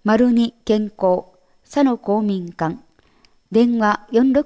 02健康、佐野公民館、電話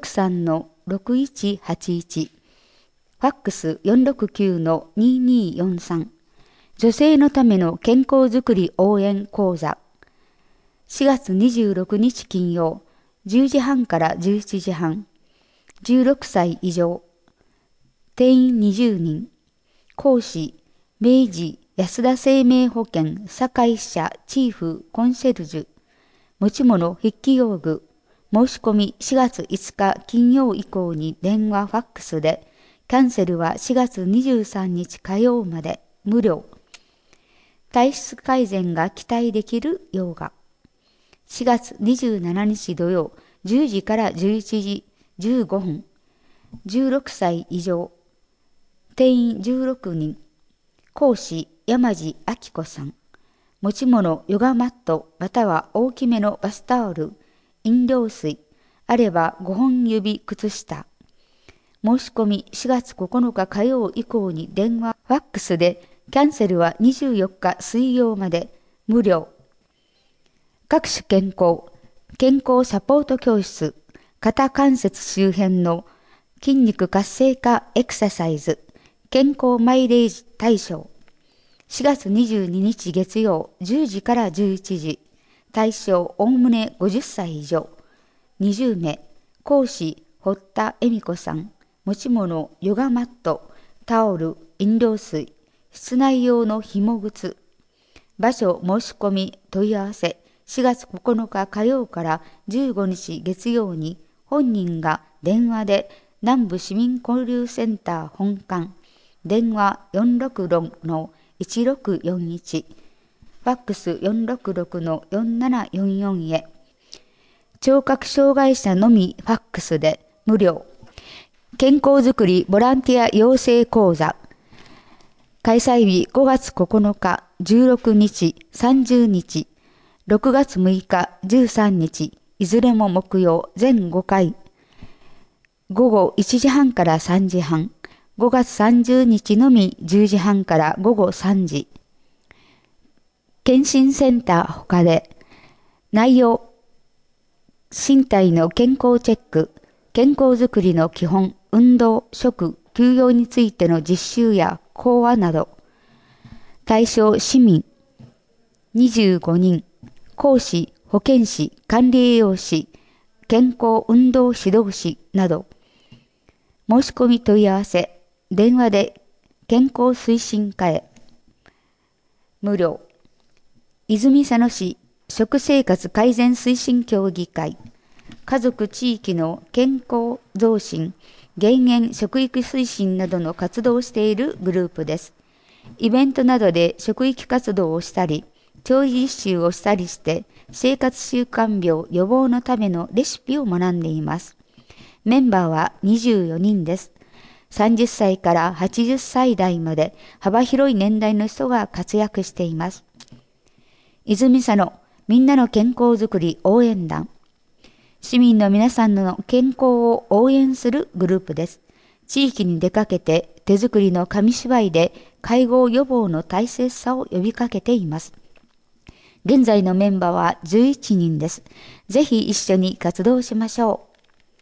463-6181、ファックス469-2243、女性のための健康づくり応援講座、4月26日金曜、10時半から17時半、16歳以上、定員20人、講師、明治安田生命保険堺支社チーフコンシェルジュ、持ち物筆記用具、申し込み4月5日金曜以降に電話ファックスで、キャンセルは4月23日火曜まで無料。体質改善が期待できるヨガ。4月27日土曜、10時から11時15分、16歳以上、定員16人、講師山地明子さん、持ち物ヨガマットまたは大きめのバスタオル、飲料水、あれば5本指靴下。申し込み4月9日火曜以降に電話ファックスで、キャンセルは24日水曜まで無料。各種健康サポート教室、肩関節周辺の筋肉活性化エクササイズ、健康マイレージ対象。4月22日月曜10時から11時、対象おおむね50歳以上、20名、講師堀田恵美子さん、持ち物ヨガマット、タオル、飲料水、室内用の紐靴。場所申し込み問い合わせ4月9日火曜から15日月曜に、本人が電話で南部市民交流センター本館、電話466-1641、ファックス466-4744へ。聴覚障害者のみファックスで無料。健康づくりボランティア養成講座。開催日5月9日、16日、30日、6月6日、13日、いずれも木曜全5回。午後1時半から3時半。5月30日のみ10時半から午後3時。検診センター他で。内容。身体の健康チェック、健康づくりの基本、運動、食、休養についての実習や講話など。対象市民25人、講師、保健師、管理栄養士、健康運動指導士など。申し込み問い合わせ、電話で健康推進課へ。無料。泉佐野市食生活改善推進協議会、家族地域の健康増進、減塩食育推進などの活動をしているグループです。イベントなどで食育活動をしたり、調理実習をしたりして、生活習慣病予防のためのレシピを学んでいます。メンバーは24人です。30歳から80歳代まで幅広い年代の人が活躍しています。泉佐野みんなの健康づくり応援団。市民の皆さんの健康を応援するグループです。地域に出かけて手作りの紙芝居で介護予防の大切さを呼びかけています。現在のメンバーは11人です。ぜひ一緒に活動しましょう。